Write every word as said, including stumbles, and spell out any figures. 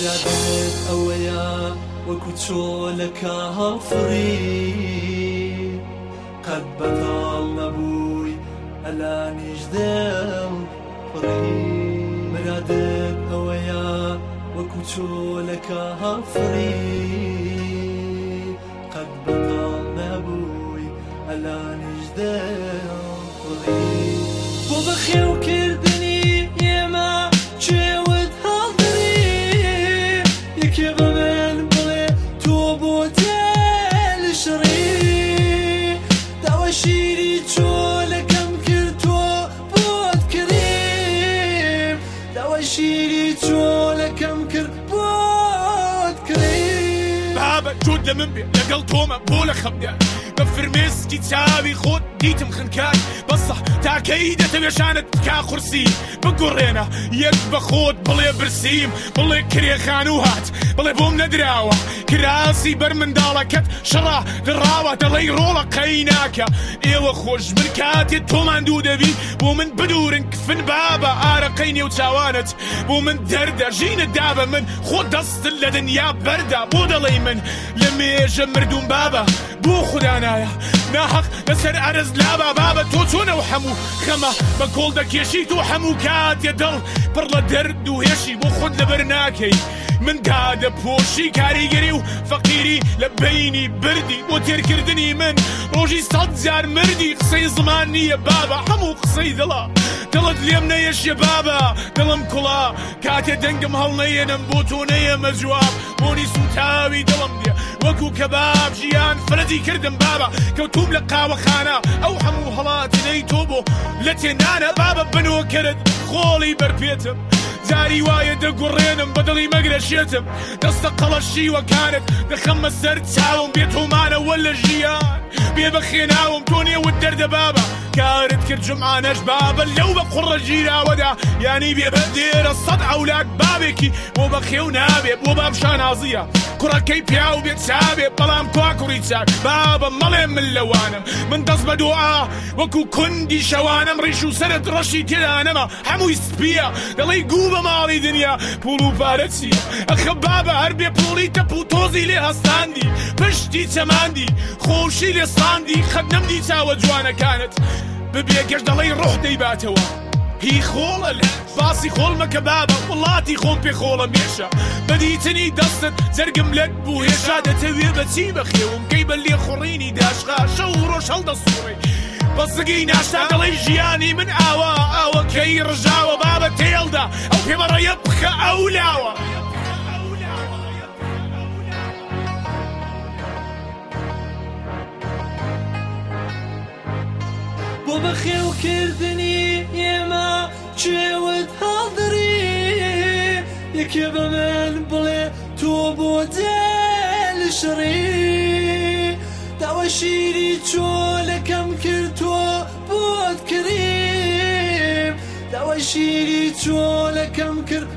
مرادت ئەوەیە وەکو چۆ لە کافری قەت بەتاڵ نەبووی ئەلانیش دڵ پڕی مرادت ئەوەیە وەکو چۆ لە کافری قەت بەتاڵ نەبووی ئەلانیش دڵ پڕی بۆ بەخێوکردنی ئێمە چێوت هەڵدری یەکێ بە من بڵێ تۆ بۆ تێلشڕی داوای شیری چۆلەکەم کرد تۆ بۆت کریم داوای شیری چۆلەکەم کرد بۆت کریم بابە جۆت لە من بێ لەگەڵ تۆمە بۆ لە خەمدا بە فرمێسکی چاوی خۆت دیتم خنکار بەسە تاکەی دەتەوێشانت بکا قورسی بگوڕێنە یەک بە خۆت بڵێ برسیم بڵێ کرێخان و هات بڵێ بۆم نەدراوە کراسی بەر منداڵەکەت شەڕا دڕاوە دەڵێی ڕۆڵە قەی ناکە ئێوە خۆش من کاتێت تۆمان دوو دەبی بۆ من بدورن کفن بابە ئارەقەی نێو چاوانت بۆ من دەردە ژینت دابە من خۆ دەستن لە دنیا بەردا بۆ دەڵێی من لە مێژە مردوم بابە بۆ خوددانایە ناحەق لەسەر ئەرز لابا بابە تۆ چۆنەوە هەموو خەمە بە کۆڵ دەکێشی تۆ هەموو کاتێ دڵ پڕ لە دەرد و هێشی بۆ خۆت لەبەر ناکەی من دادە پۆشی کاریگەری و فەقیری لە بینی بردی بۆ تێرکردنی من ڕۆژی سەد جار مردی قسەی زمان نییە بابە هەموو قسەی دڵە دڵت لێم نەیەشیە بابە دڵم کوڵا کاتێ دەنگم هەڵنەیەنم بۆ تۆ نەیەمە جواب بۆنی سوتاوی دڵم دێ وەکو کەباب ژیان فرەتی کردم بابە کەوتوم لە قاوەخانە ئەو هەموو هەڵاتنەی تۆ بۆ لە تێنانە بابە بنۆکەرت خۆڵی بەرپێتم جاری وایە دەگوڕێنم بەدڵی مەگرەشێتم دەستە قەڵەشیوەکانت دەخەمە سەر چاوم بێتۆمانەوە لە ژیان بێ بەخێناوم تۆ نێوت دەردە بابە کارت کرد جمعانەش بابە لەو بە قوڕە ژیراوەدا یانی بێ بە دێرە سەد ئەولاد بابێکی بۆ بەخێو نابێ بۆ باب شانازیە کوڕەکەی پیا و بێت چابێ بەڵام توا کوڕی چاک بابە مەڵێ من لەوانم من دەست بە دوعا وەکو کوندی شەوانم ڕیش و سەرت ڕەشی تێدانەمە هەمووی سپیە دەڵێی گوو بە ماڵی دنیا پوڵ و پارە چیە ئەخە بابە هەر بێ پوڵی تەپ و تۆزی لێ هەستاندی پشتی چەماندی خۆشی لێ ساندی خەت نەمدی چاوە جوانەکانت ببێ گەشت دەڵێی ڕۆح دەیباتەوە هی خۆڵە لە باسی خۆڵ مەکە بابە وڵاتی خۆم پێ خۆڵە مێشە بەدیتنی دەستت جەرگم لەت بوو هێشا دەتەوێ بەچی بەخێوم کەی بە لێ خوڕینی داشقا شەو ڕۆژ هەڵدەسوڕی بەسگەی ناشتا دەڵێی ژیانی من ئاوا ئاوەکەی ڕژاوە بابە تێڵدا ئەو پێمەڕەیە بخە ئەولاوە بۆ بەخێوکردنی ئێمە چێوت هەڵدری یەکێ بە من بڵێ تۆ بۆ دێلشڕی داوای شیری چۆلەکەم کرد تۆ بۆت کریم داوای شیری چۆلەکەم کرد